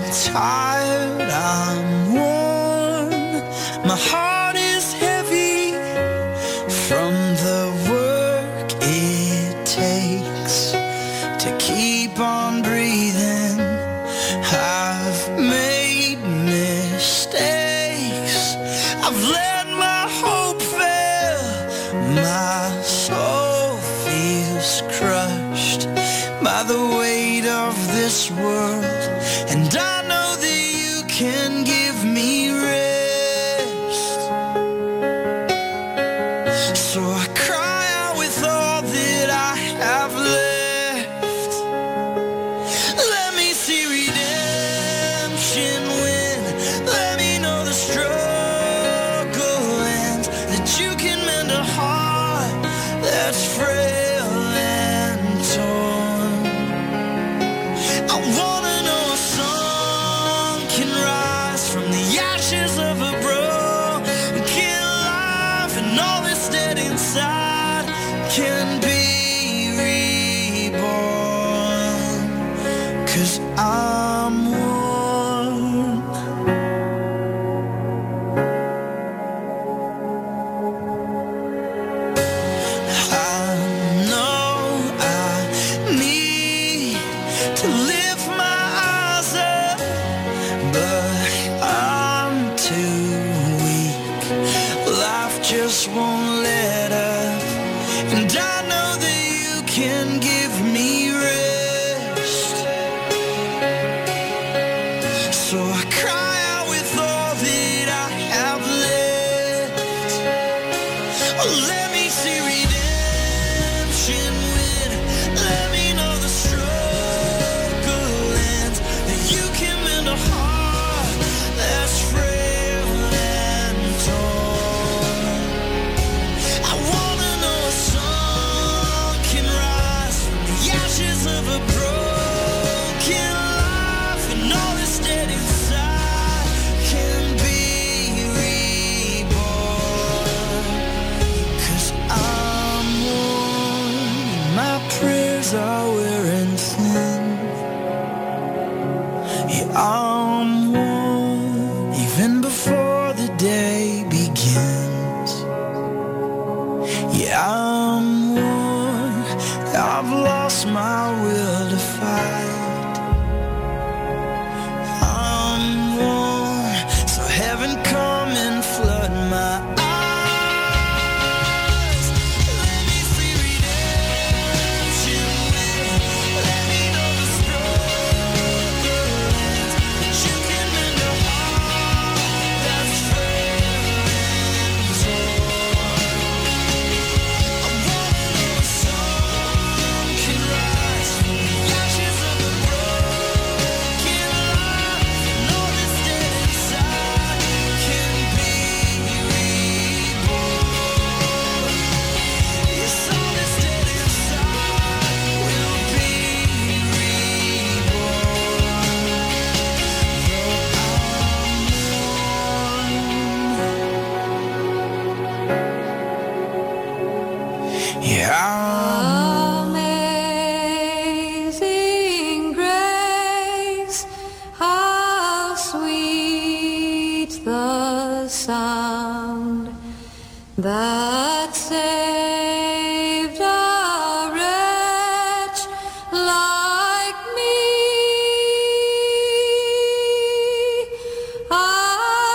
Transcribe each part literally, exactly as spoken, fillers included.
tired, I'm worn. My heart is heavy from the work it takes to keep on breathing. I've made mistakes. I've let my hope fail. My soul feels crushed by the weight of this world, and I know that you can give me rest. So I cry out with all that I have left. Let me see redemption win. Let me know the struggle ends, that you can mend a heart that's frail and torn. I wanna know a song can rise from the ashes of a broken life, and all that's dead inside can be reborn. 'Cause I'm worn. I know I need to lift my eyes up, but I'm too weak. Life just won't let up, and I know that you can give me rest. So I cry out with all that I have left. Oh, let me see redemption win. Let me know the struggle ends, that you can mend a heart that's frail and torn. I wanna know a song can rise from the ashes of a broken life, and all that's dead inside can be reborn. 'Cause I'm worn, my prayers are wearing thin. Yeah, I'm worn, even before the day begins. Yeah, I'm worn, I've lost my will to fight. I'm worn, so heaven come and flood my eyes. Let me see redemption win. Let me know the struggle ends, that you can mend a heart that's frail and torn. I wanna know a song can rise from the ashes of a broken life, and all that's dead inside can be reborn. Yes, all that's dead inside will be reborn. Yeah, I'm Amazing grace, how sweet the sound that saved a wretch like me. I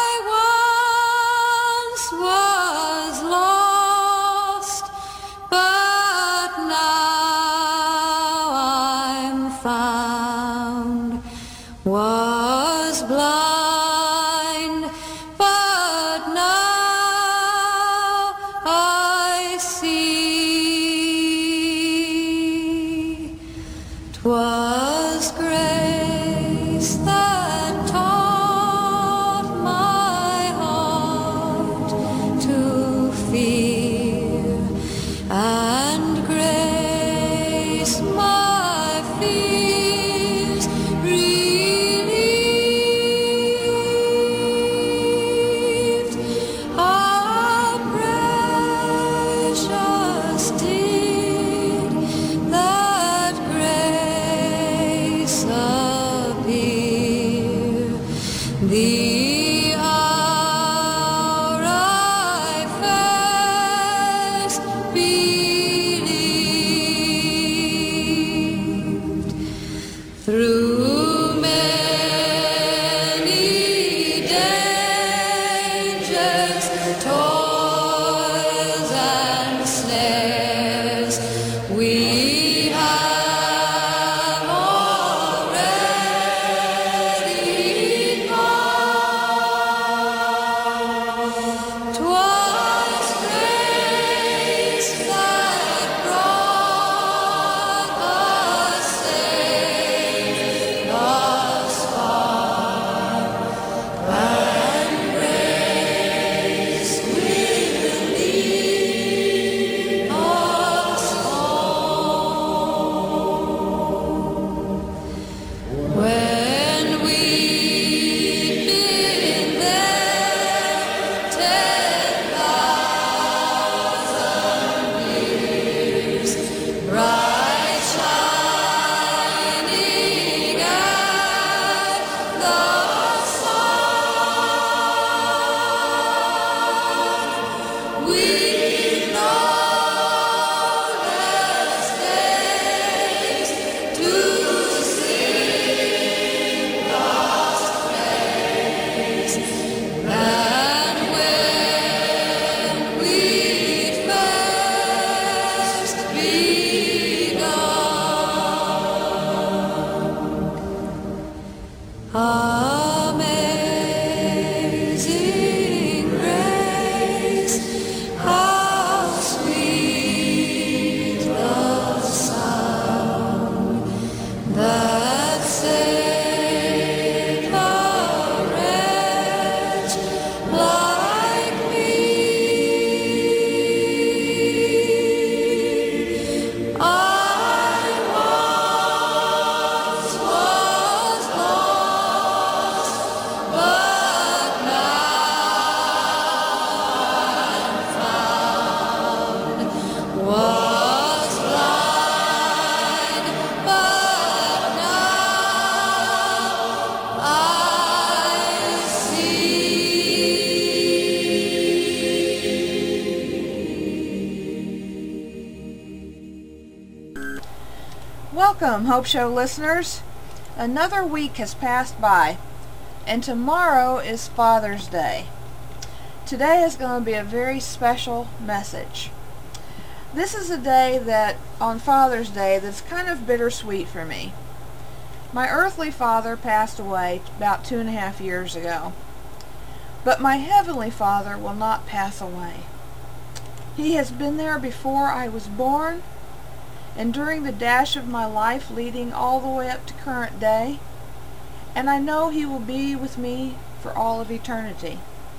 once was lost, but now I'm found. Was blind, but now I see. 'Twas grace that taught my heart to fear, and grace my fears relieved. The hour I first believed, through many dangers, toils and snares, we have already gone. 'Twas grace that brought us safe thus far, and grace will lead us home. When we've been there ten thousand years, bright shining as the sun, we know less days to sing God's praise than when we first begun. Amazing grace, how sweet the sound that saved a wretch like me. I once was lost, but now I'm found. Was blind, but now I see. Welcome, Hope Show listeners. Another week has passed by, and tomorrow is Father's Day. Today is going to be a very special message. This is a day that, on Father's Day, that's kind of bittersweet for me. My earthly father passed away about two and a half years ago, but my heavenly Father will not pass away. He has been there before I was born, and during the dash of my life leading all the way up to current day, and I know He will be with me for all of eternity.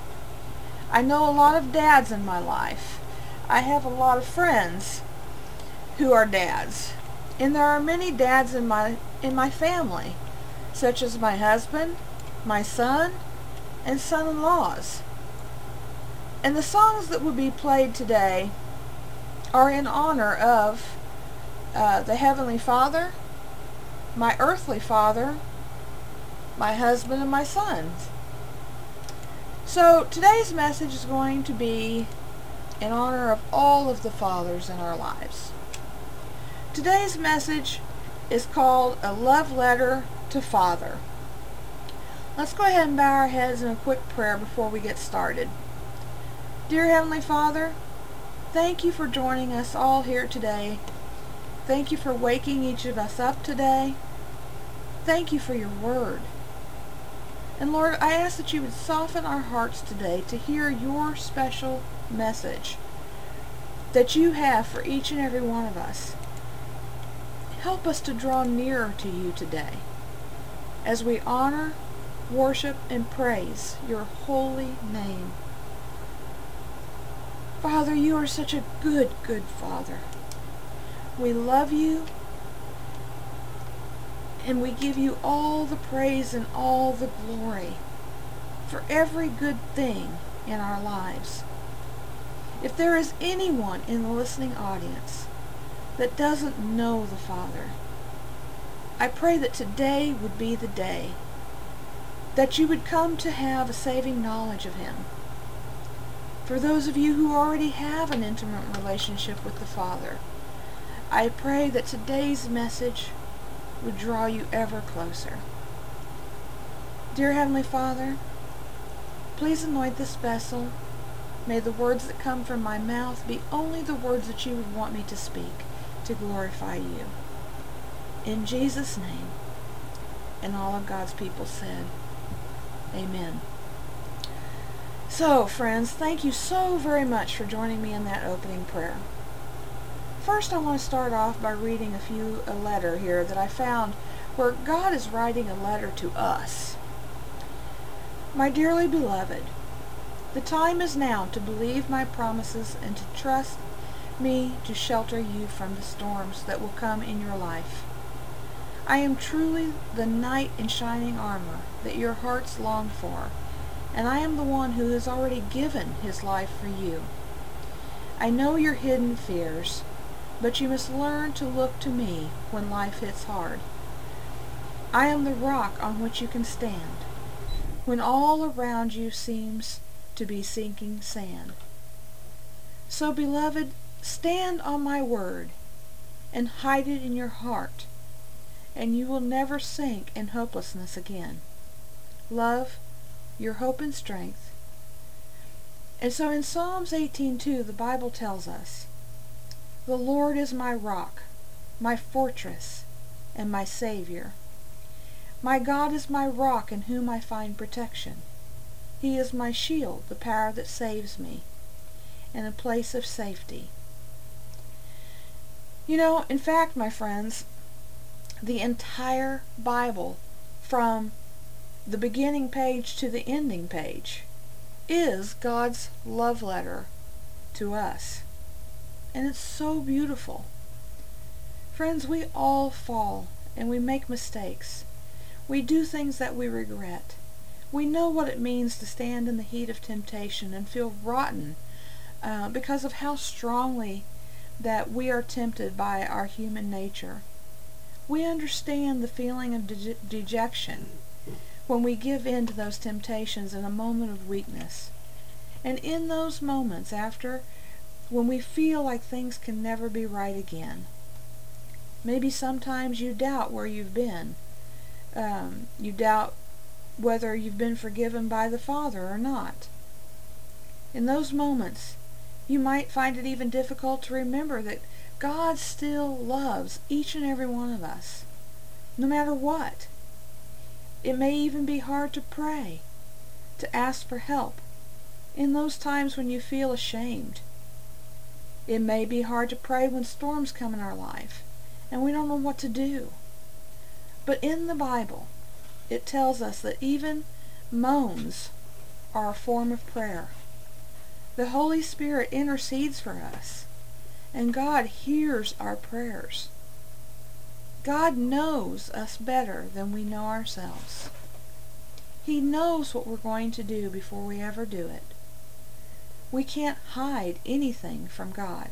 I know a lot of dads in my life. I have a lot of friends who are dads, and there are many dads in my in my family, such as my husband, my son, and son-in-laws. And the songs that will be played today are in honor of uh, the Heavenly Father, my earthly father, my husband, and my sons. So today's message is going to be in honor of all of the fathers in our lives. Today's message is called A Love Letter to Father. Let's go ahead and bow our heads in a quick prayer before we get started. Dear Heavenly Father, thank you for joining us all here today. Thank you for waking each of us up today. Thank you for your word. And Lord, I ask that you would soften our hearts today to hear your special message that you have for each and every one of us. Help us to draw nearer to you today as we honor, worship, and praise your holy name. Father, you are such a good, good Father. We love you, and we give you all the praise and all the glory for every good thing in our lives. If there is anyone in the listening audience that doesn't know the Father, I pray that today would be the day that you would come to have a saving knowledge of Him. For those of you who already have an intimate relationship with the Father, I pray that today's message would draw you ever closer. Dear Heavenly Father, please anoint this vessel. May the words that come from my mouth be only the words that you would want me to speak to glorify you. In Jesus' name, and all of God's people said, Amen. So, friends, thank you so very much for joining me in that opening prayer. First, I want to start off by reading a few a letter here that I found where God is writing a letter to us. My dearly beloved, the time is now to believe my promises and to trust me to shelter you from the storms that will come in your life. I am truly the knight in shining armor that your hearts long for, and I am the one who has already given his life for you. I know your hidden fears, but you must learn to look to me when life hits hard. I am the rock on which you can stand when all around you seems to be sinking sand. So, beloved, stand on my word and hide it in your heart, and you will never sink in hopelessness again. Love, your hope and strength. And so in Psalms eighteen two, the Bible tells us, the Lord is my rock, my fortress, and my Savior. My God is my rock in whom I find protection. He is my shield, the power that saves me, and a place of safety. You know, in fact, my friends, the entire Bible, from the beginning page to the ending page, is God's love letter to us. And it's so beautiful. Friends, we all fall and we make mistakes. We do things that we regret. We know what it means to stand in the heat of temptation and feel rotten uh, because of how strongly that we are tempted by our human nature. We understand the feeling of de- dejection when we give in to those temptations in a moment of weakness. And in those moments after, when we feel like things can never be right again, maybe sometimes you doubt where you've been. Um, you doubt whether you've been forgiven by the Father or not. In those moments, you might find it even difficult to remember that God still loves each and every one of us, no matter what. It may even be hard to pray, to ask for help, in those times when you feel ashamed. It may be hard to pray when storms come in our life, and we don't know what to do. But in the Bible, it tells us that even moans are a form of prayer. The Holy Spirit intercedes for us, and God hears our prayers. God knows us better than we know ourselves. He knows what we're going to do before we ever do it. We can't hide anything from God.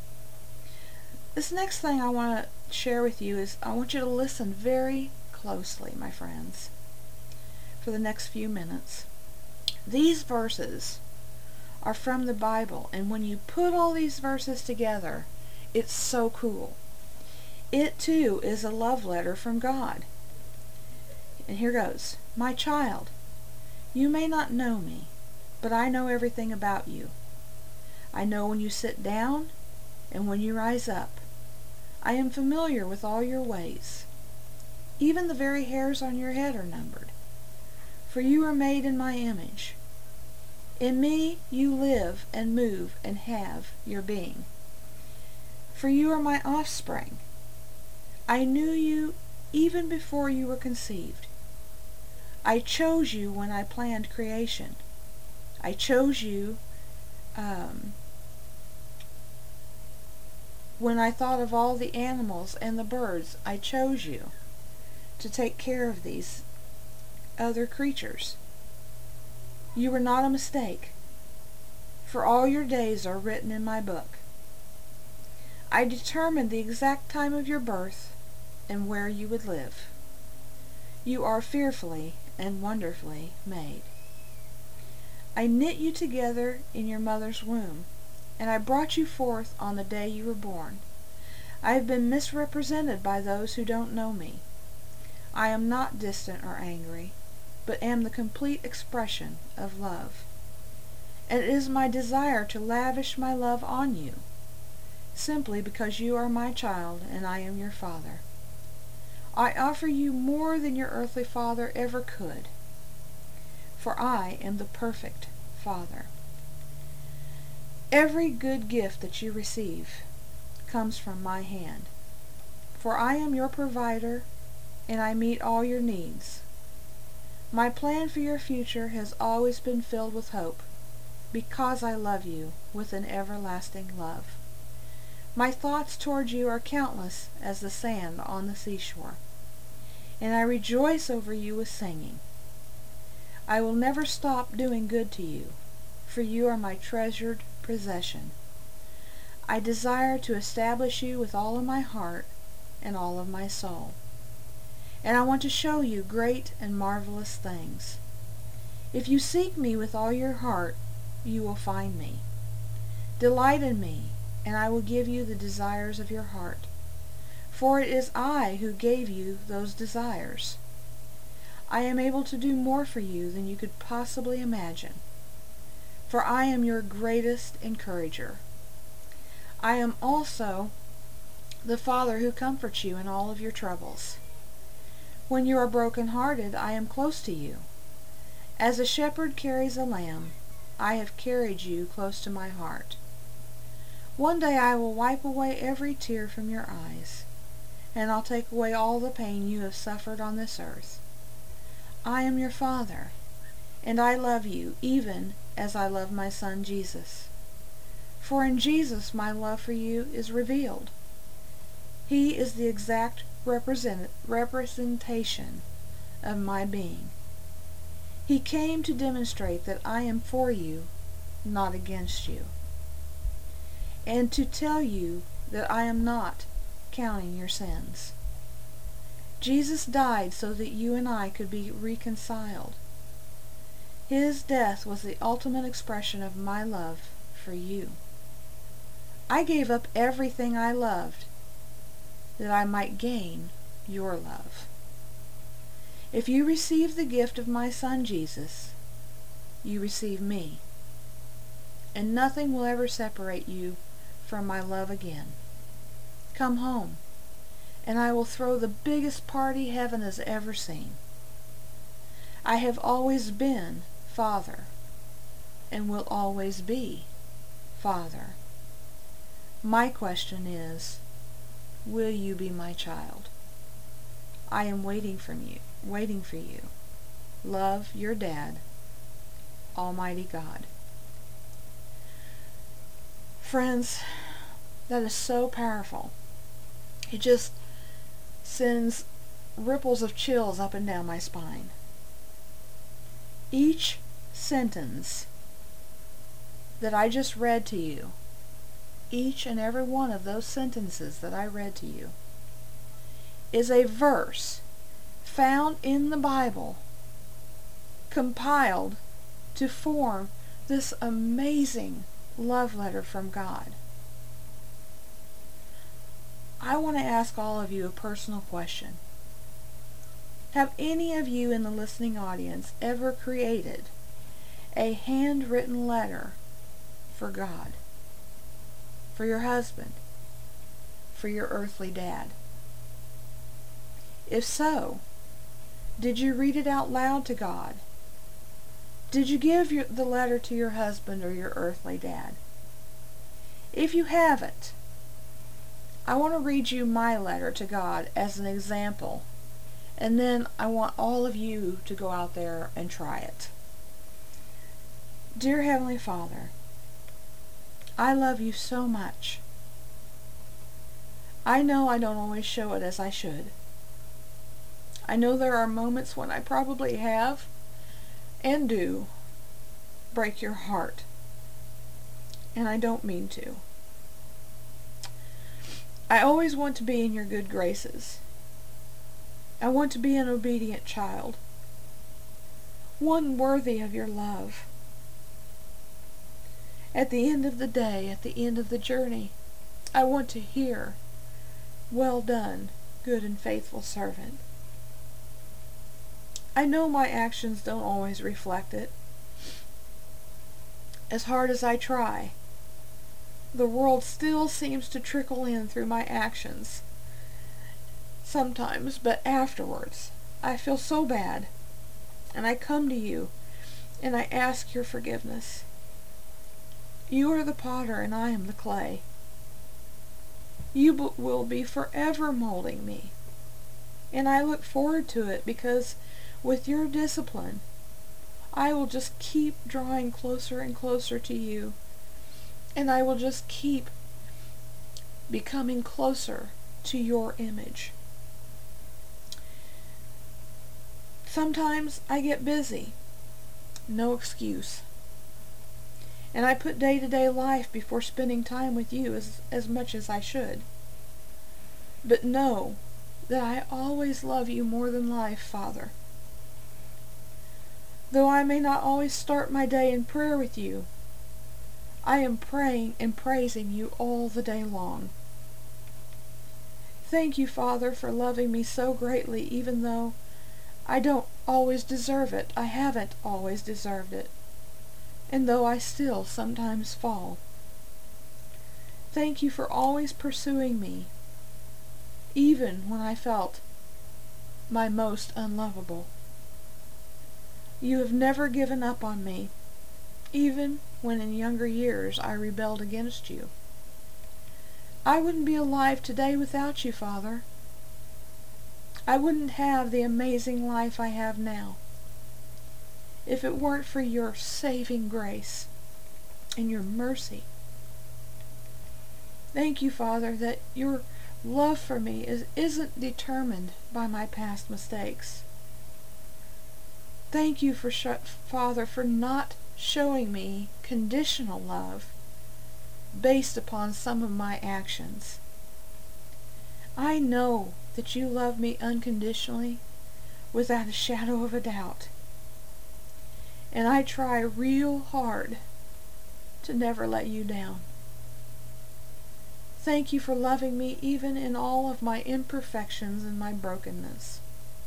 This next thing I want to share with you is I want you to listen very closely, my friends, for the next few minutes. These verses are from the Bible, and when you put all these verses together, it's so cool. It too is a love letter from God. And here goes. My child, you may not know me, but I know everything about you. I know when you sit down and when you rise up. I am familiar with all your ways. Even the very hairs on your head are numbered. For you are made in my image. In me you live and move and have your being. For you are my offspring. I knew you even before you were conceived. I chose you when I planned creation. I chose you um, when I thought of all the animals and the birds. I chose you to take care of these other creatures. You were not a mistake, for all your days are written in my book. I determined the exact time of your birth and where you would live. You are fearfully and wonderfully made. I knit you together in your mother's womb, and I brought you forth on the day you were born. I have been misrepresented by those who don't know me. I am not distant or angry, but am the complete expression of love. And it is my desire to lavish my love on you, simply because you are my child and I am your father. I offer you more than your earthly father ever could, for I am the perfect Father. Every good gift that you receive comes from my hand, for I am your provider and I meet all your needs. My plan for your future has always been filled with hope, because I love you with an everlasting love. My thoughts toward you are countless as the sand on the seashore, and I rejoice over you with singing. I will never stop doing good to you, for you are my treasured possession. I desire to establish you with all of my heart and all of my soul, and I want to show you great and marvelous things. If you seek me with all your heart, you will find me. Delight in me, and I will give you the desires of your heart, for it is I who gave you those desires. I am able to do more for you than you could possibly imagine, for I am your greatest encourager. I am also the Father who comforts you in all of your troubles. When you are broken-hearted, I am close to you. As a shepherd carries a lamb, I have carried you close to my heart. One day I will wipe away every tear from your eyes, and I'll take away all the pain you have suffered on this earth. I am your Father, and I love you even as I love my Son Jesus. For in Jesus my love for you is revealed. He is the exact represent representation of my being. He came to demonstrate that I am for you, not against you, and to tell you that I am not counting your sins. Jesus died so that you and I could be reconciled. His death was the ultimate expression of my love for you. I gave up everything I loved that I might gain your love. If you receive the gift of my Son Jesus, you receive me, and nothing will ever separate you from my love again. Come home, and I will throw the biggest party heaven has ever seen. I have always been Father, and will always be Father. My question is, will you be my child? I am waiting from you, waiting for you. Love, your dad, Almighty God. Friends, that is so powerful. It just sends ripples of chills up and down my spine. Each sentence that I just read to you, each and every one of those sentences that I read to you, is a verse found in the Bible, compiled to form this amazing love letter from God. I want to ask all of you a personal question. Have any of you in the listening audience ever created a handwritten letter for God, for your husband, for your earthly dad? If so, did you read it out loud to God? Did you give your, the letter to your husband or your earthly dad? If you haven't, I want to read you my letter to God as an example, and then I want all of you to go out there and try it. Dear Heavenly Father, I love you so much. I know I don't always show it as I should. I know there are moments when I probably have, and do, break your heart. And I don't mean to. I always want to be in your good graces. I want to be an obedient child. one worthy of your love. At the end of the day, at the end of the journey, I want to hear, "Well done, good and faithful servant." I know my actions don't always reflect it. As hard as I try, the world still seems to trickle in through my actions sometimes, but afterwards I feel so bad, and I come to you and I ask your forgiveness. You are the potter and I am the clay. You b- will be forever molding me, and I look forward to it, because with your discipline I will just keep drawing closer and closer to you, and I will just keep becoming closer to your image. Sometimes I get busy, no excuse, and I put day-to-day life before spending time with you as, as much as I should. But know that I always love you more than life, Father. Though I may not always start my day in prayer with you, I am praying and praising you all the day long. Thank you, Father, for loving me so greatly, even though I don't always deserve it. I haven't always deserved it, and though I still sometimes fall. Thank you for always pursuing me, even when I felt my most unlovable. You have never given up on me, even when in younger years I rebelled against you. I wouldn't be alive today without you, Father. I wouldn't have the amazing life I have now if it weren't for your saving grace and your mercy. Thank you, Father, that your love for me is, isn't determined by my past mistakes. Thank you, for sh- Father, for not showing me conditional love based upon some of my actions. I know that you love me unconditionally, without a shadow of a doubt, and I try real hard to never let you down. Thank you for loving me even in all of my imperfections and my brokenness.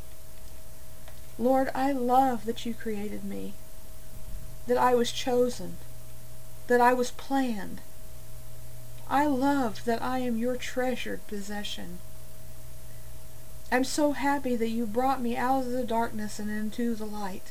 Lord, I love that you created me, that I was chosen, that I was planned. I love that I am your treasured possession. I'm so happy that you brought me out of the darkness and into the light.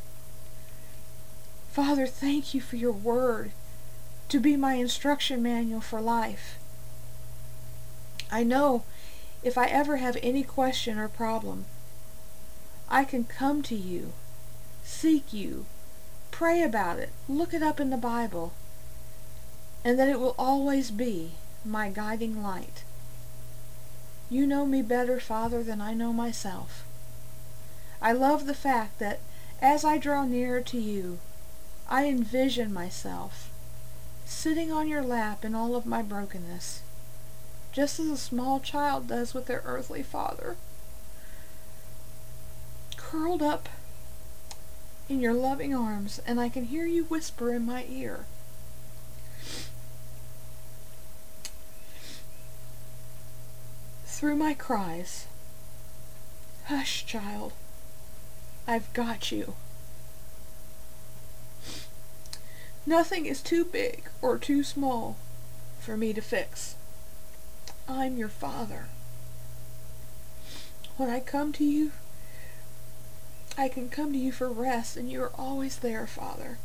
Father, thank you for your word to be my instruction manual for life. I know if I ever have any question or problem, I can come to you, seek you, pray about it, look it up in the Bible, and that it will always be my guiding light. You know me better, Father, than I know myself. I love the fact that as I draw nearer to you, I envision myself sitting on your lap in all of my brokenness, just as a small child does with their earthly father, curled up in your loving arms, and I can hear you whisper in my ear, through my cries, "Hush, child, I've got you. Nothing is too big or too small for me to fix. I'm your Father. When I come to you, I can come to you for rest, and you are always there, Father.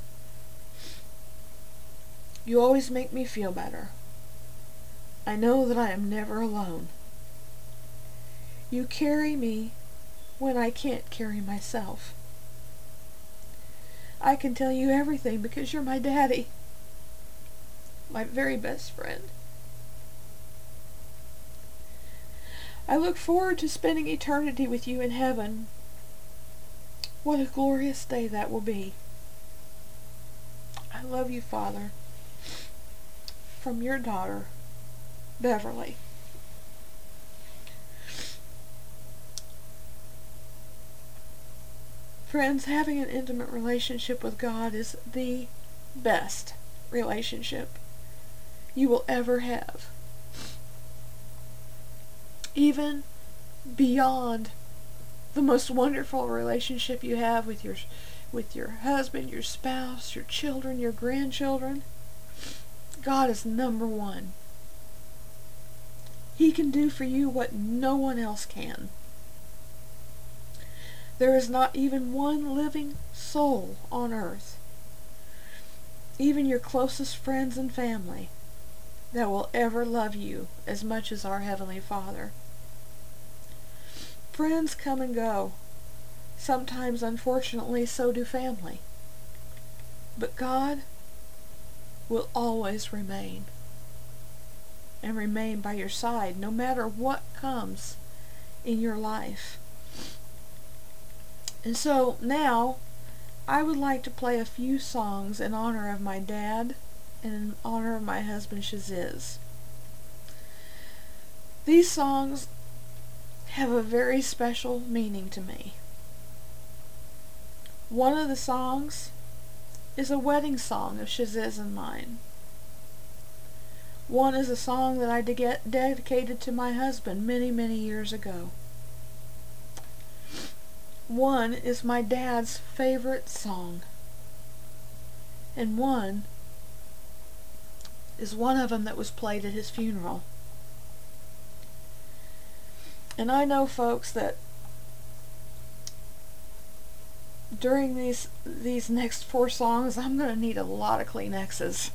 You always make me feel better. I know that I am never alone. You carry me when I can't carry myself. I can tell you everything because you're my daddy, my very best friend. I look forward to spending eternity with you in heaven. What a glorious day that will be. I love you, Father. From your daughter, Beverly. Friends, having an intimate relationship with God is the best relationship you will ever have. Even beyond the most wonderful relationship you have with your with your husband, your spouse, your children, your grandchildren, God is number one. He can do for you what no one else can. There is not even one living soul on earth, even your closest friends and family, that will ever love you as much as our Heavenly Father. Friends come and go. Sometimes, unfortunately, so do family. But God will always remain, and remain by your side no matter what comes in your life. And so now I would like to play a few songs in honor of my dad and in honor of my husband Shaziz. These songs have a very special meaning to me. One of the songs is a wedding song of Shaziz and mine. One is a song that I de- dedicated to my husband many, many years ago. One is my dad's favorite song. And one is one of them that was played at his funeral. And I know, folks, that during these these next four songs, I'm going to need a lot of Kleenexes.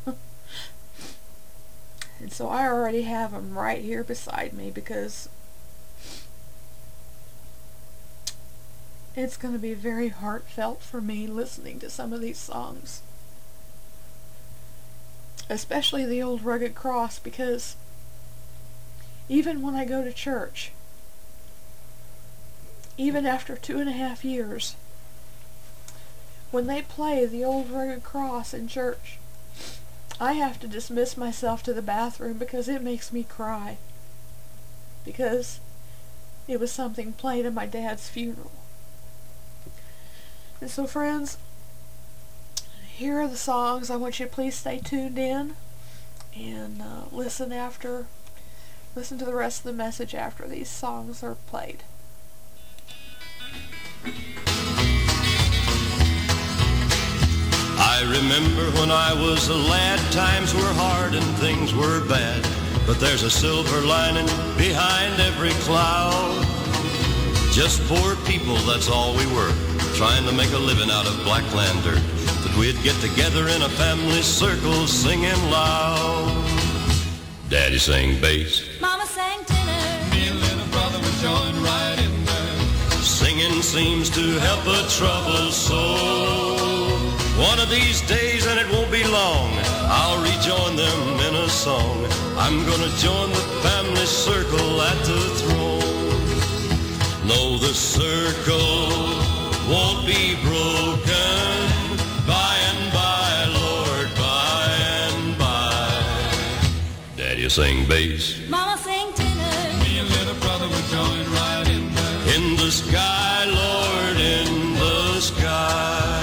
And so I already have them right here beside me, because it's going to be very heartfelt for me listening to some of these songs. Especially the old Rugged Cross, because even when I go to church, even after two and a half years, when they play the old Rugged Cross in church, I have to dismiss myself to the bathroom because it makes me cry. Because it was something played at my dad's funeral. And so, friends, here are the songs. I want you to please stay tuned in and uh, listen after, listen to the rest of the message after these songs are played. I remember when I was a lad, times were hard and things were bad, but there's a silver lining behind every cloud. Just poor people, that's all we were, trying to make a living out of black land dirt. But we'd get together in a family circle singing loud. Daddy sang bass, Mama sang tenor, Me and little brother would join right in there. singing seems to help a troubled soul. One of these days, and it won't be long, I'll rejoin them in a song. I'm gonna join the family circle at the throne. No, the circle won't be broken. By and by, Lord, by and by. Daddy sang bass, Mama sang tenor, Me and little brother would join right in there. in the sky, Lord, in the sky.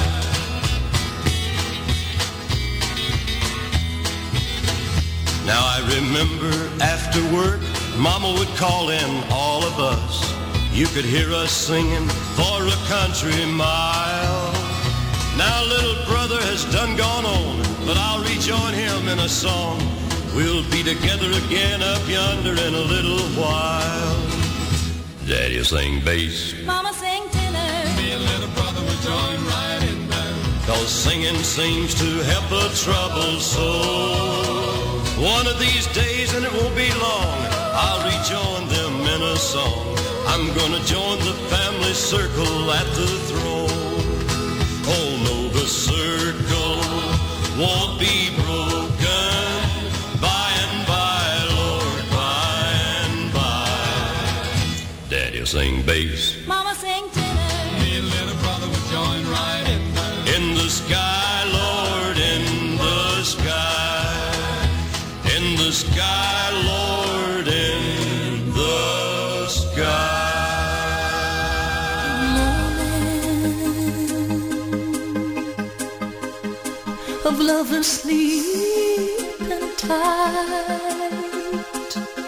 Now I remember after work, Mama would call in all of us. You could hear us singing for a country mile. Now little brother has done gone on, but I'll rejoin him in a song. We'll be together again up yonder in a little while. Daddy will sing bass, Mama sang tenor, Me and little brother would join right in there. cause singing seems to help a troubled soul. One of these days, and it won't be long, I'll rejoin them in a song. I'm gonna join the family circle at the throne. Oh no, the circle won't be broken. By and by, Lord, by and by. Daddy'll sing bass, Mama sang tenor, Me and little brother would join right in there. in the sky, Lord, in the sky. In the sky, Lord, in the sky. moment of lovers sleeping tight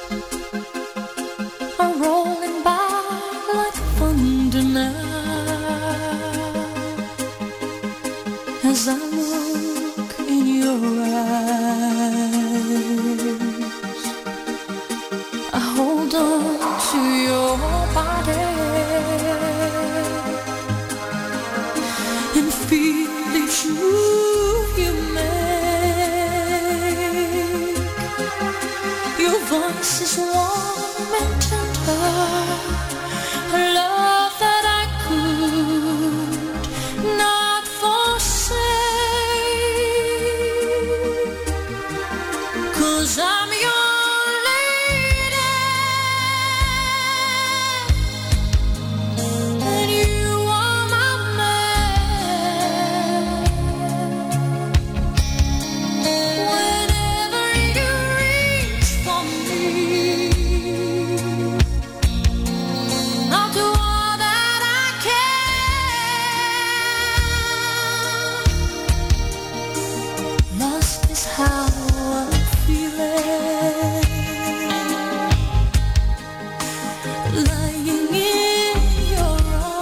are rolling by like thunder now. As I look in your eyes, I hold on to your body and feel each move you make. Your voice is warm and tender, a love that I could not forsake. 'Cause I'm your lady and you are my man. Whenever you reach for me, I'll do all that I can. Lost is how I'm feeling, lying in your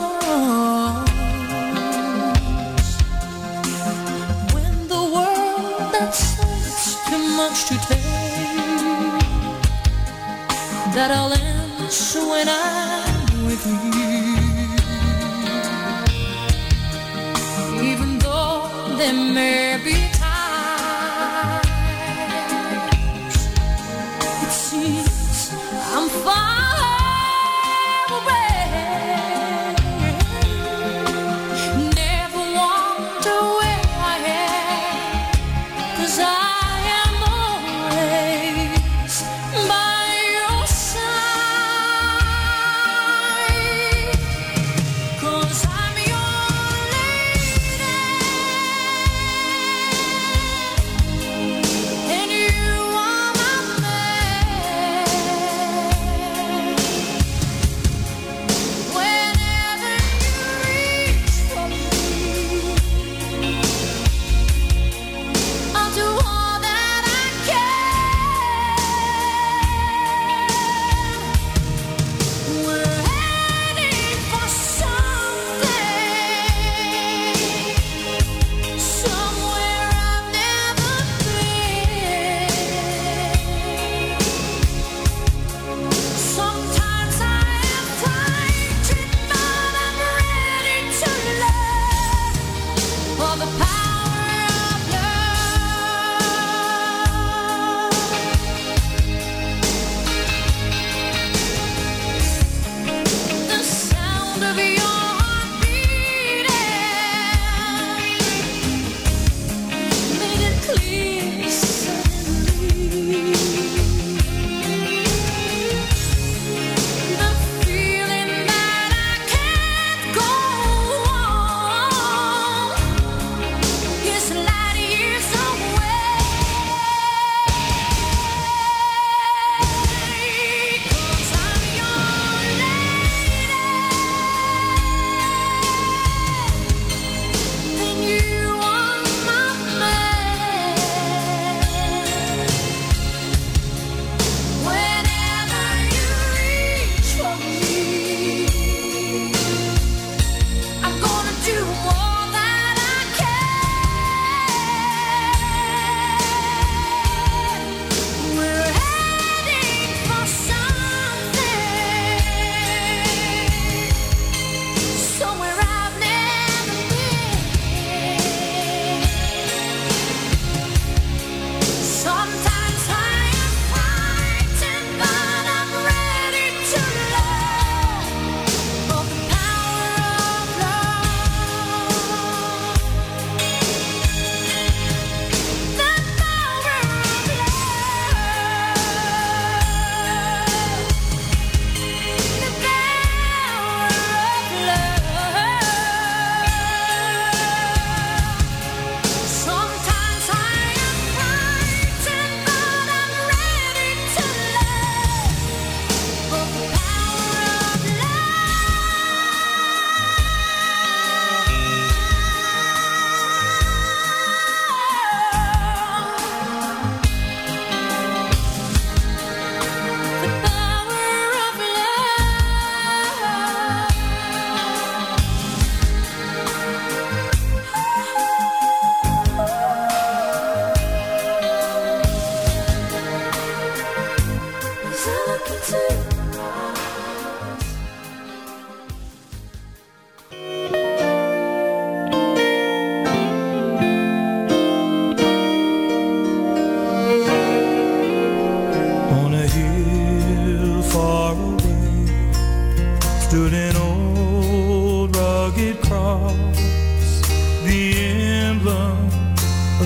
arms. When the world that seems too much to take, that all ends when I'm with you. Even though there may be times it seems I'm far away, never wonder where I am, 'cause I am always by your side. 'Cause I'm your lady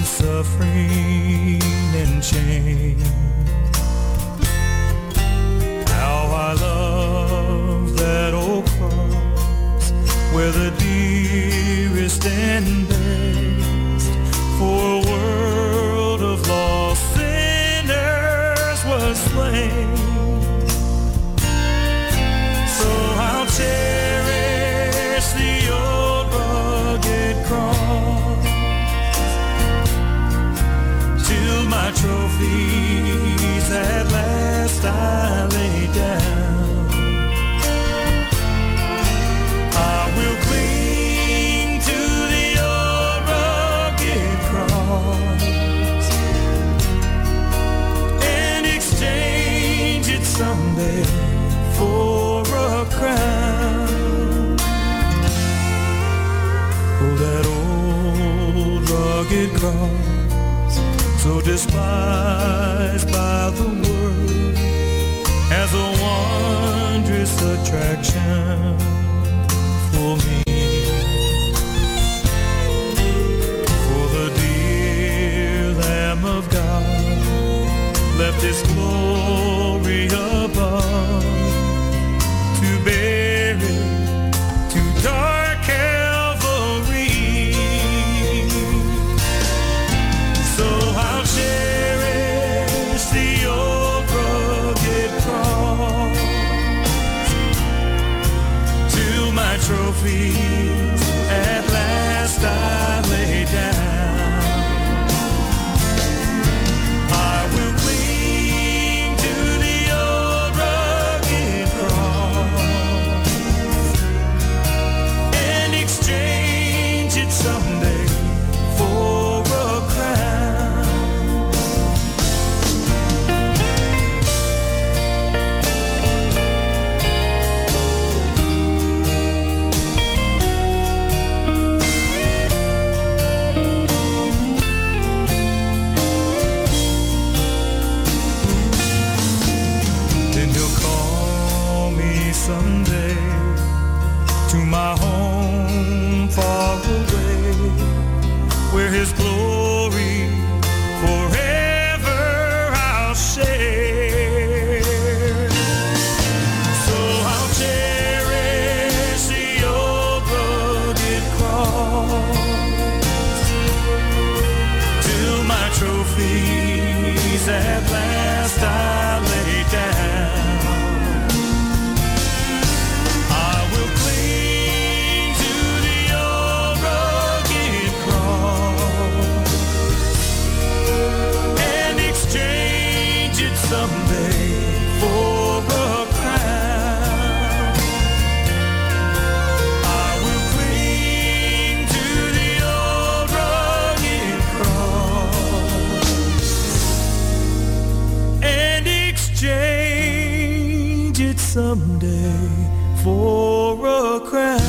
suffering and shame. How I love that old cross where the dearest and best for a world of lost sinners was slain. So I'll cherish the old rugged cross till my trophies at last I lay down. I will cling to the old rugged cross and exchange it someday for a crown. Oh, that old rugged cross, so despised by the world, has a wondrous attraction for me. For the dear Lamb of God left His glory above to bear it to dark Calvary. So I'll cherish the old rugged cross till my trophies at last I lay down. I will cling to the old rugged cross and exchange it someday for a crown. Then He'll call me someday to my home far away, where His glory forever I'll share. So I'll cherish the old rugged cross till my trophies at last I lay down. I will cling to the old rugged cross and exchange it someday for a crown. I will cling to the old rugged cross and exchange it someday for a crown.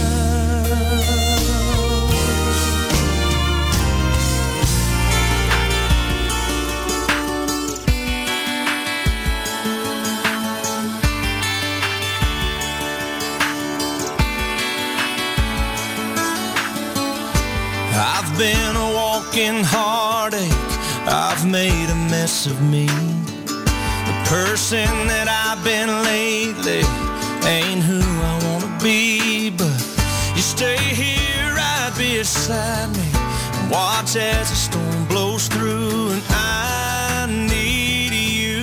I've been a walking heartache, I've made a mess of me. The person that I've been lately ain't who I wanna be, but you stay here right beside me and watch as the storm blows through, and I need you.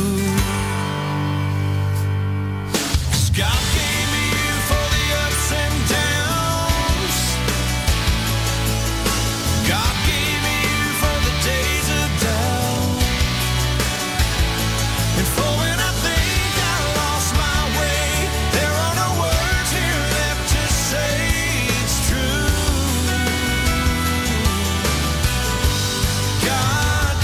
'Cause God gave me you for the ups and downs. God gave me you for the days of doubt, and for when I think I lost my way, there are no words here left to say it's true. God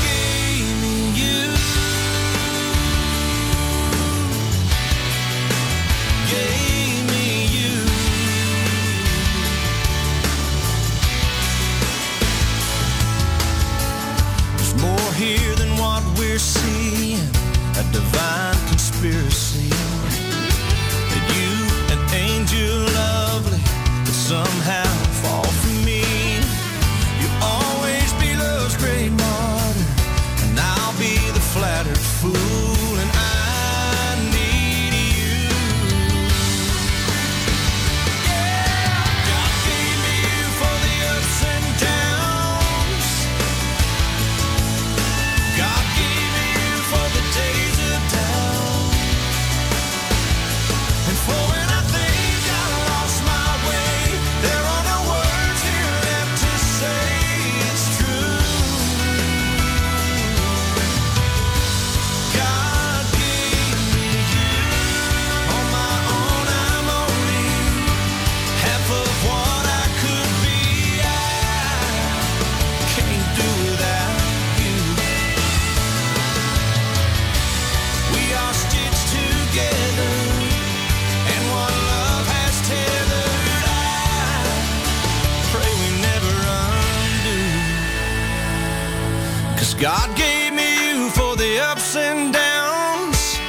'Cause God gave me you for the ups and downs.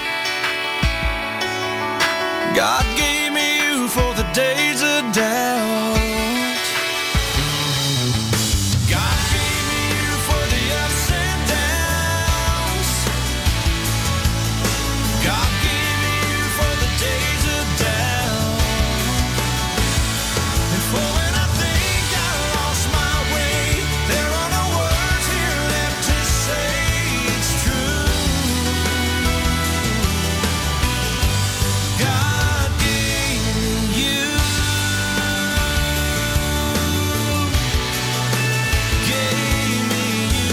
God gave me you for the days of doubt. God gave me you for the ups and downs. God gave me you for the days of doubt. And for when I think I lost my way, there are no words here left to say it's true. God gave me you. Gave me you.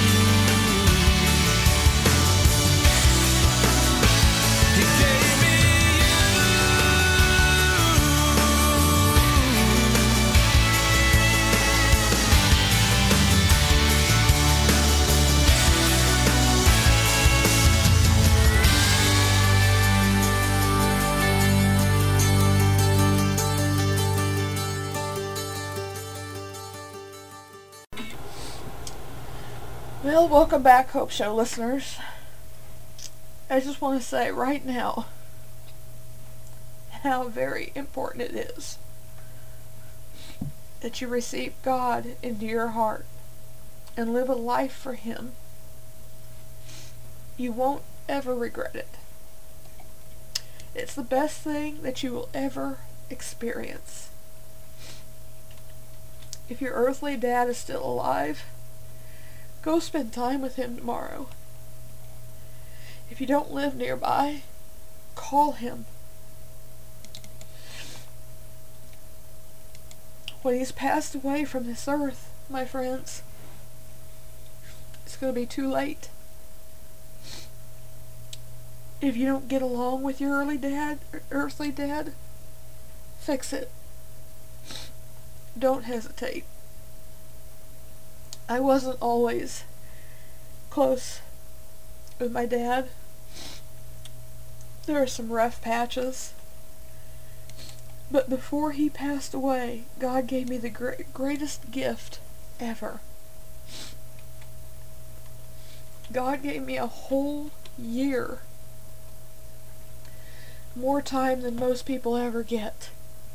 He gave me Well, welcome back, Hope Show listeners. I just want to say right now how very important it is that you receive God into your heart and live a life for Him. You won't ever regret it. It's the best thing that you will ever experience. If your earthly dad is still alive, go spend time with him tomorrow. If you don't live nearby, call him. When he's passed away from this earth, my friends, it's going to be too late. If you don't get along with your early dad, or earthly dad, fix it. Don't hesitate. I wasn't always close with my dad. There are some rough patches. But before he passed away, God gave me the great, greatest gift ever. God gave me a whole year. More time than most people ever get.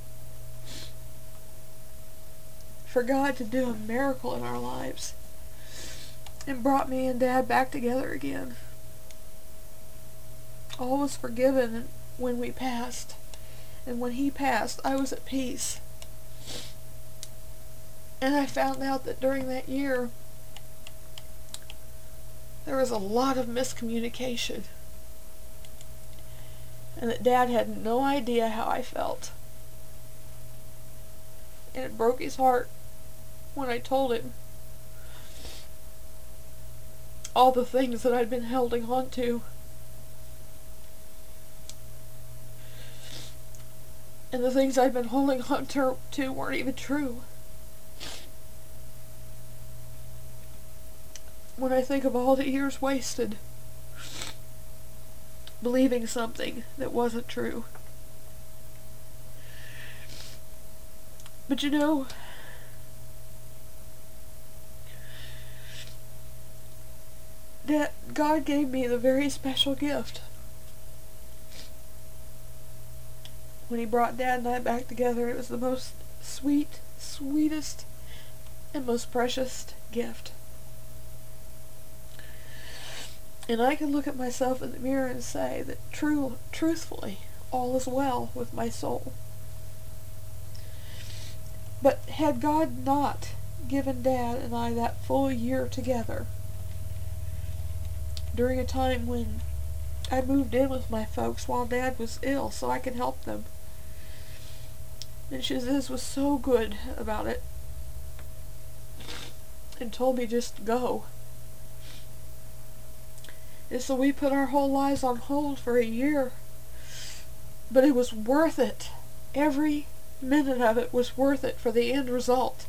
For God to do a miracle in our lives. And brought me and Dad back together again. All was forgiven when we passed. And when he passed, I was at peace. And I found out that during that year, there was a lot of miscommunication. And that Dad had no idea how I felt. And it broke his heart when I told him all the things that I'd been holding on to. And the things I'd been holding on to, to weren't even true. When I think of all the years wasted believing something that wasn't true. But you know, that God gave me the very special gift when he brought Dad and I back together. It was the most sweet, sweetest, and most precious gift. And I can look at myself in the mirror and say that true, truthfully, all is well with my soul. But had God not given Dad and I that full year together, during a time when I moved in with my folks while Dad was ill so I could help them, and Shiz was so good about it and told me just to go. And so we put our whole lives on hold for a year, but it was worth it. Every minute of it was worth it for the end result.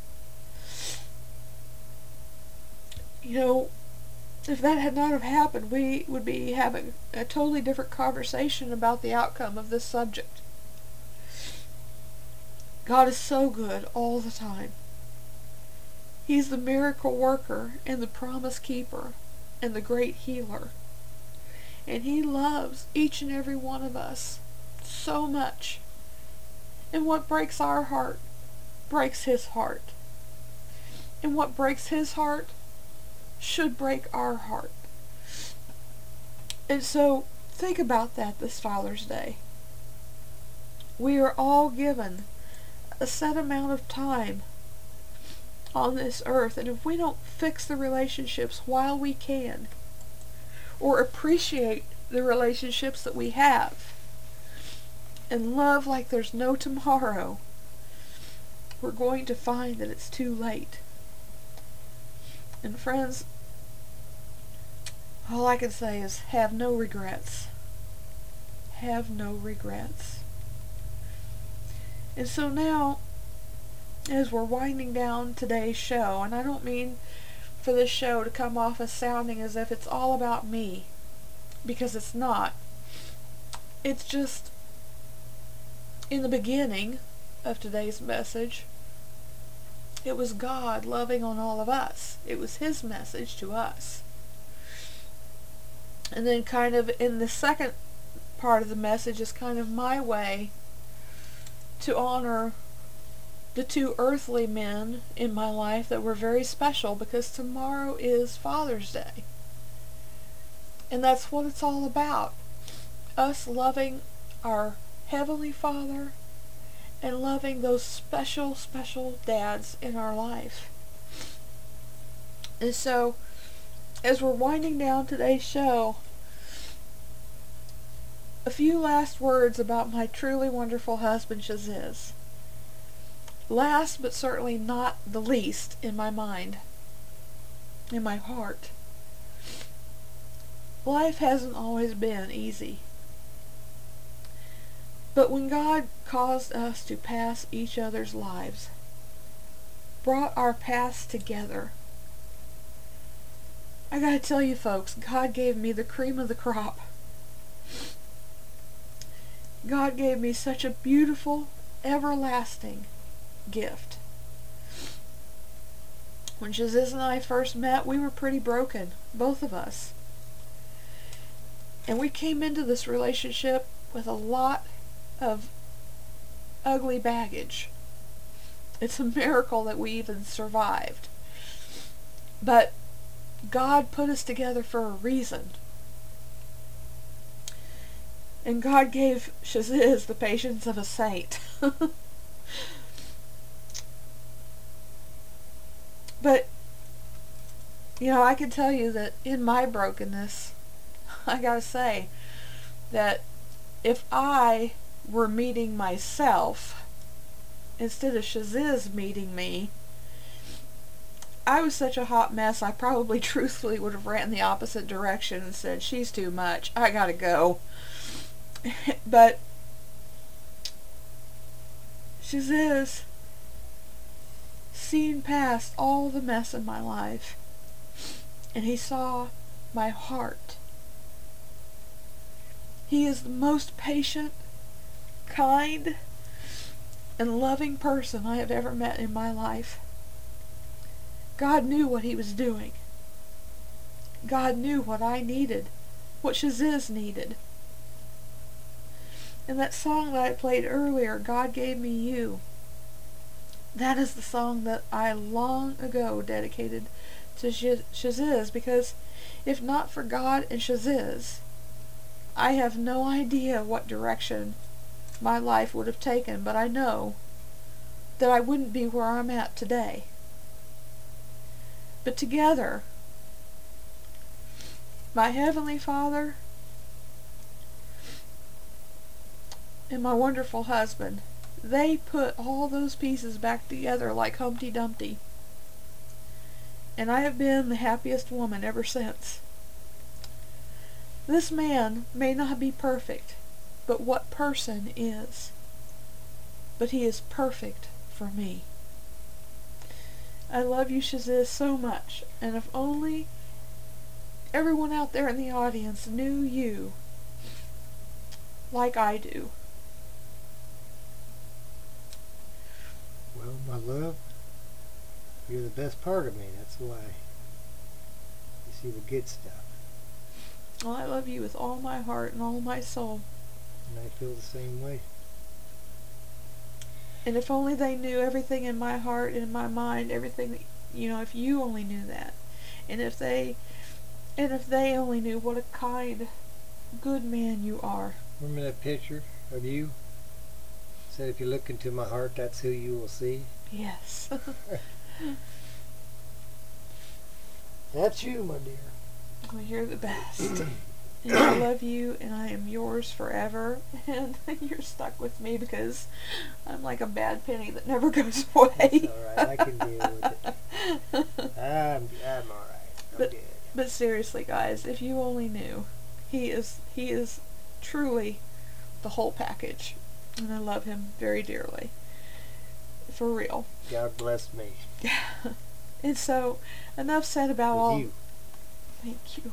You know, if that had not have happened, we would be having a totally different conversation about the outcome of this subject. God is so good all the time. He's the miracle worker and the promise keeper and the great healer. And He loves each and every one of us so much. And what breaks our heart breaks His heart. And what breaks His heart should break our heart. And so think about that this Father's Day. We are all given a set amount of time on this earth, and if we don't fix the relationships while we can, or appreciate the relationships that we have, and love like there's no tomorrow, we're going to find that it's too late. And friends, all I can say is have no regrets. Have no regrets. And so now, as we're winding down today's show, and I don't mean for this show to come off as sounding as if it's all about me, because it's not. It's just, in the beginning of today's message, it was God loving on all of us. It was His message to us. And then kind of in the second part of the message is kind of my way to honor the two earthly men in my life that were very special, because tomorrow is Father's Day. And that's what it's all about. Us loving our Heavenly Father and loving those special, special dads in our life. And so, as we're winding down today's show, a few last words about my truly wonderful husband, Shaziz. Last, but certainly not the least in my mind, in my heart. Life hasn't always been easy. But when God caused us to pass each other's lives, brought our paths together, I gotta tell you folks, God gave me the cream of the crop. God gave me such a beautiful, everlasting gift. When Shaziz and I first met, we were pretty broken, both of us. And we came into this relationship with a lot of ugly baggage. It's a miracle that we even survived. But God put us together for a reason. And God gave Shaziz the patience of a saint. But, you know, I can tell you that in my brokenness, I gotta say that if I were meeting myself instead of Shaziz meeting me, I was such a hot mess, I probably truthfully would have ran the opposite direction and said, she's too much, I gotta go. But Shaziz seen past all the mess in my life, and he saw my heart. He is the most patient, kind, and loving person I have ever met in my life. God knew what He was doing. God knew what I needed, what Shaziz needed. And that song that I played earlier, God Gave Me You, that is the song that I long ago dedicated to Shaziz, because if not for God and Shaziz, I have no idea what direction my life would have taken, but I know that I wouldn't be where I'm at today. But together, my Heavenly Father and my wonderful husband, they put all those pieces back together like Humpty Dumpty. And I have been the happiest woman ever since. This man may not be perfect, but what person is? But he is perfect for me. I love you, Shaziz, so much, and if only everyone out there in the audience knew you like I do. Well, my love, You're the best part of me. That's why. You see the good stuff. Well, I love you with all my heart and all my soul. And I feel the same way. And if only they knew everything in my heart and in my mind, everything that, you know, if you only knew that. And if they, and if they only knew what a kind, good man you are. Remember that picture of you? Said if you look into my heart, that's who you will see. Yes. That's you, my dear. Well, you're the best. And I love you, and I am yours forever. And you're stuck with me because I'm like a bad penny that never goes away. That's all right. I can deal with it. I'm, I'm all right. I'm But- good. But seriously, guys, if you only knew, he is he is truly the whole package, and I love him very dearly. For real. God bless me. And so, enough said about With all. you. Thank you.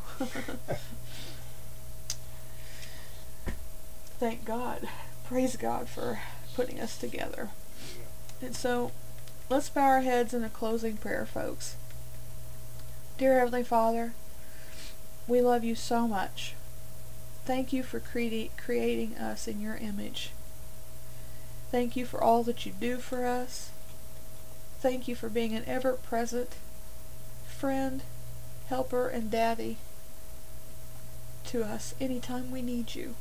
Thank God. Praise God for putting us together. And so, let's bow our heads in a closing prayer, folks. Dear Heavenly Father, we love you so much. Thank you for cre- creating us in your image. Thank you for all that you do for us. Thank you for being an ever-present friend, helper, and daddy to us anytime we need you.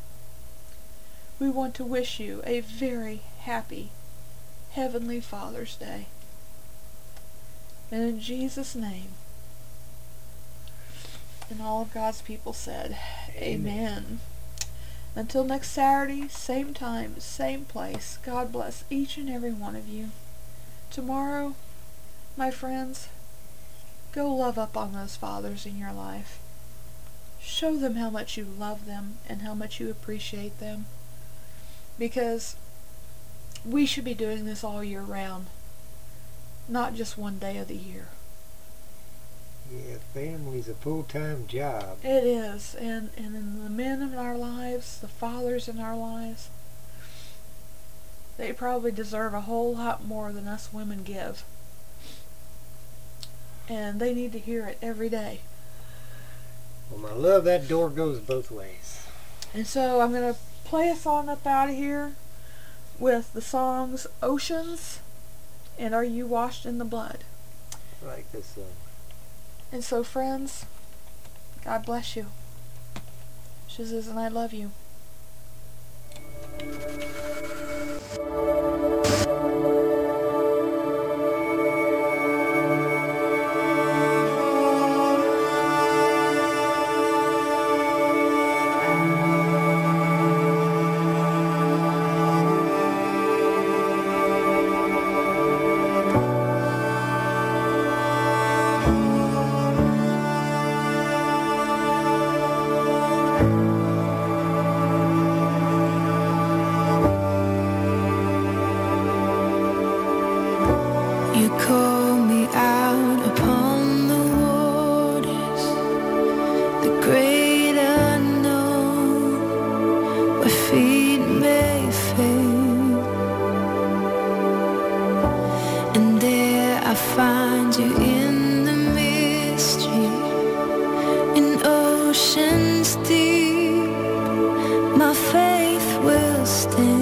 We want to wish you a very happy Heavenly Father's Day. And in Jesus' name, and all of God's people said, Amen. Amen. Until next Saturday, same time, same place, God bless each and every one of you. Tomorrow, my friends, go love up on those fathers in your life. Show them how much you love them and how much you appreciate them. Because we should be doing this all year round, not just one day of the year. Yeah, family's a full-time job. It is, and, and in the men in our lives, the fathers in our lives, they probably deserve a whole lot more than us women give. And they need to hear it every day. Well, my love, that door goes both ways. And so I'm going to play a song up out of here with the songs Oceans and Are You Washed in the Blood. I like this song. And so, friends, God bless you. She says, and I love you. You call me out upon the waters, the great unknown, where feet may fail. And there I find you in the mystery, in oceans deep, my faith will stand.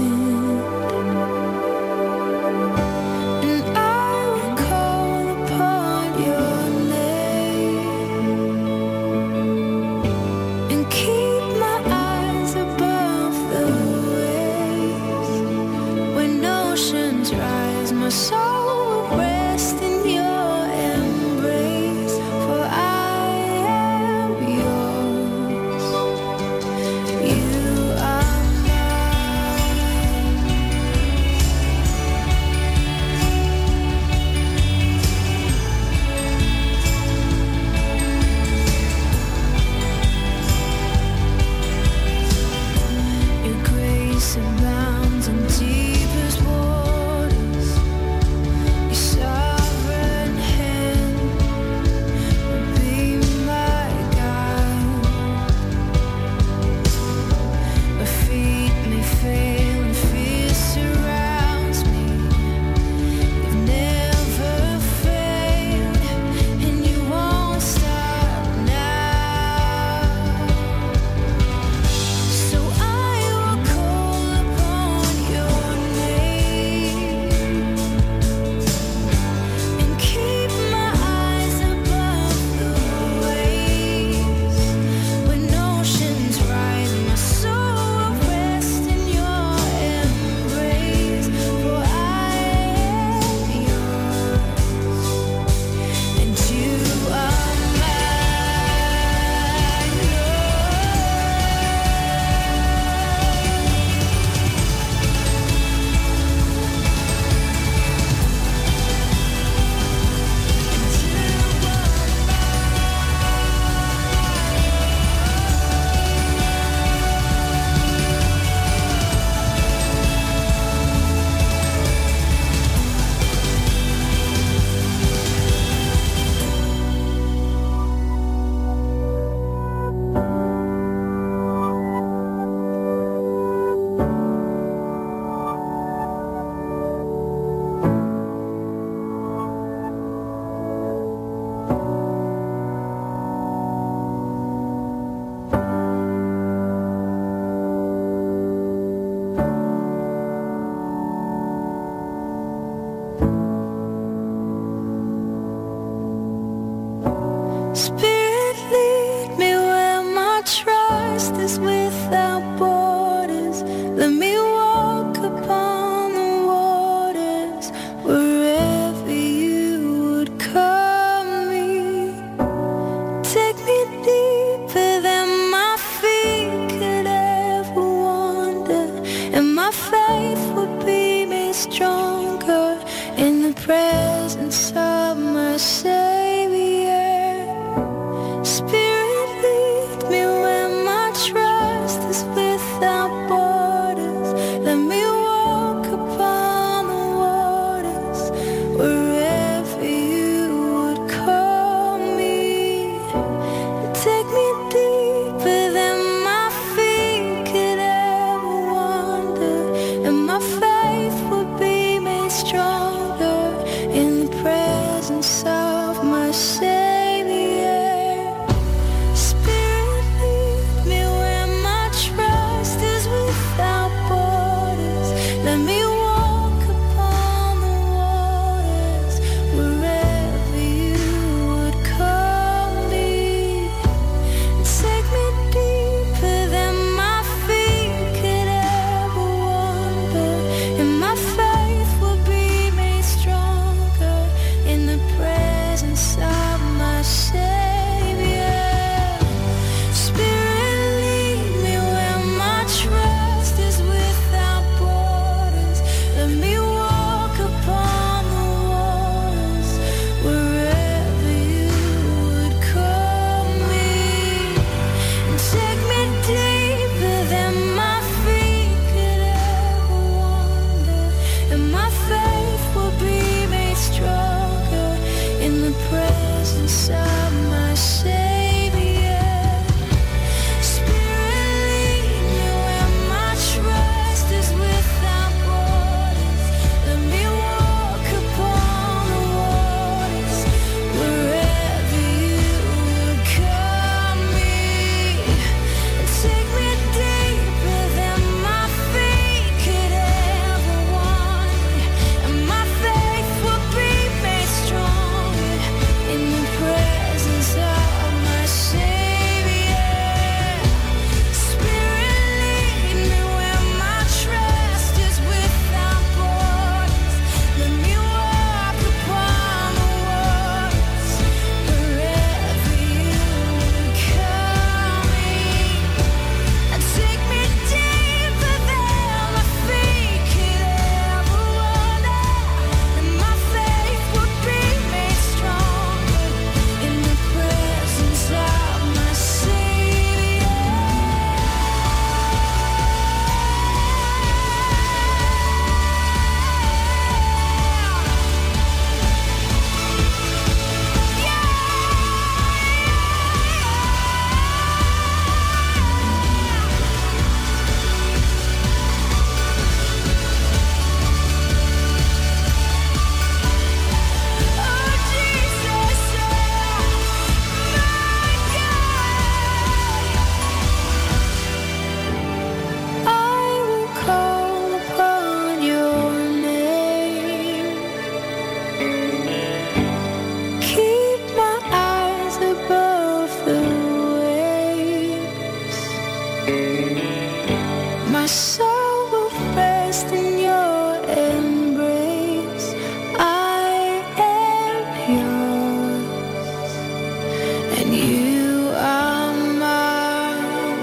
My soul will rest in your embrace, for I am yours. You are mine. Your grace abounds in deepest waters. Sorry. Spirit, lead me where my trust is without borders. Let me walk upon the waters wherever you would call me. Take me deeper than my feet could ever wander, and my faith would be made stronger in the presence of my Savior. Spirit, lead me where my trust is without borders. Let me walk upon the waters wherever you would call me. Take me deeper than my feet could ever wander, and my faith would be made stronger in the presence of my Savior. Spirit, lead me where my trust is without borders. Let me walk upon the waters wherever you would call me. Take me deeper than my feet could ever wander, and my faith will be made stronger in the presence of my Savior. Spirit, lead me where my trust is without borders. Let me walk upon the waters wherever you would call me. Take me deeper than my feet could ever wander, and my faith will be made stronger in the presence of my Savior. Spirit, lead me where my trust is without borders. Let me walk upon the waters wherever you would call me. Take me deeper than my feet could ever wander, and my faith will be made stronger in the presence of my Savior. Spirit, lead me where my trust is without borders. Let me walk upon the waters wherever you would call me. Take me deeper than my feet could ever wander, and my faith would be made stronger in the presence of my Savior. Oh Jesus, my God, I will call upon your name. Keep my eyes above the waves. My soul will rest in your embrace. I am yours, and you are mine.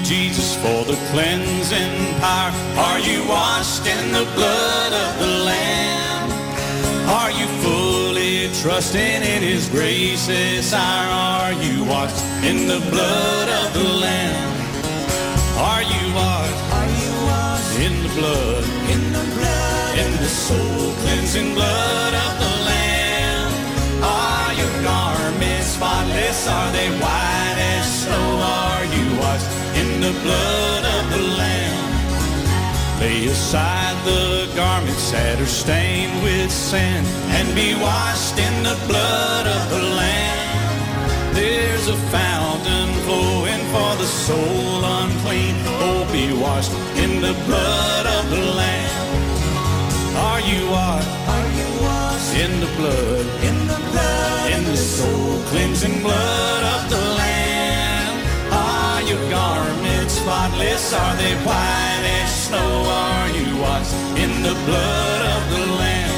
Jesus for the cleansing power? Are you washed in the blood of the Lamb? Are you fully trusting in His grace this hour? Are you washed in the blood of the Lamb? Are you washed? Are you washed in the blood? In the blood, in the soul cleansing blood of the Lamb? Are your garments spotless? Are they white as snow? Are you washed in the blood of the Lamb? Lay aside the garments that are stained with sin and be washed in the blood of the Lamb. There's a fountain flowing for the soul unclean. Oh, be washed in the blood of the Lamb. Are you washed? Are you washed in the blood? In the blood, in the soul cleansing blood of the Lamb. Are your garments spotless? Are they white as snow? Are you washed in the blood of the Lamb?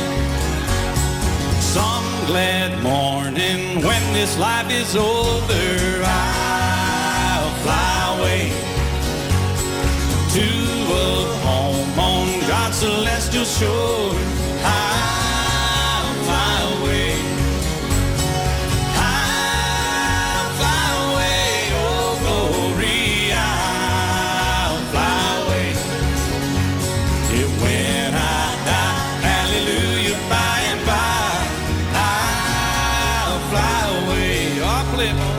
Some glad morning when this life is over, I'll fly away to a home on God's celestial shore. I'll fly away. I'll fly away, oh glory, I'll fly away. If when I die, hallelujah, by and by, I'll fly away. I'll play my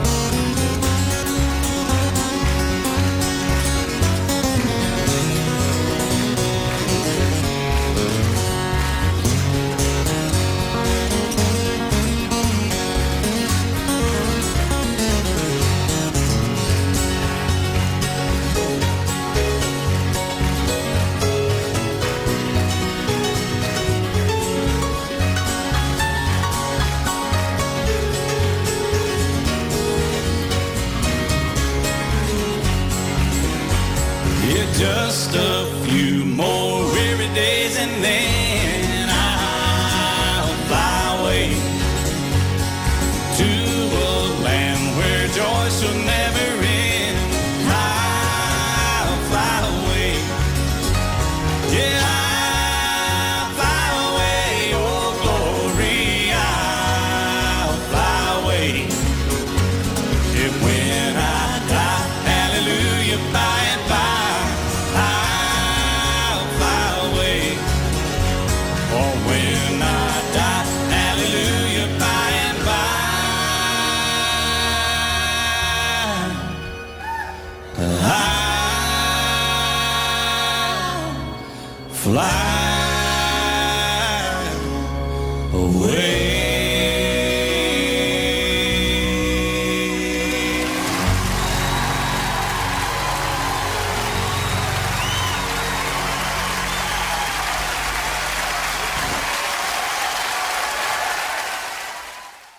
just a few more weary days and then I'll fly away to a land where joy shall never end. I'll fly away. Yeah, I'll fly away. Oh glory, I'll fly away. If when I die, hallelujah, by and by, fly away.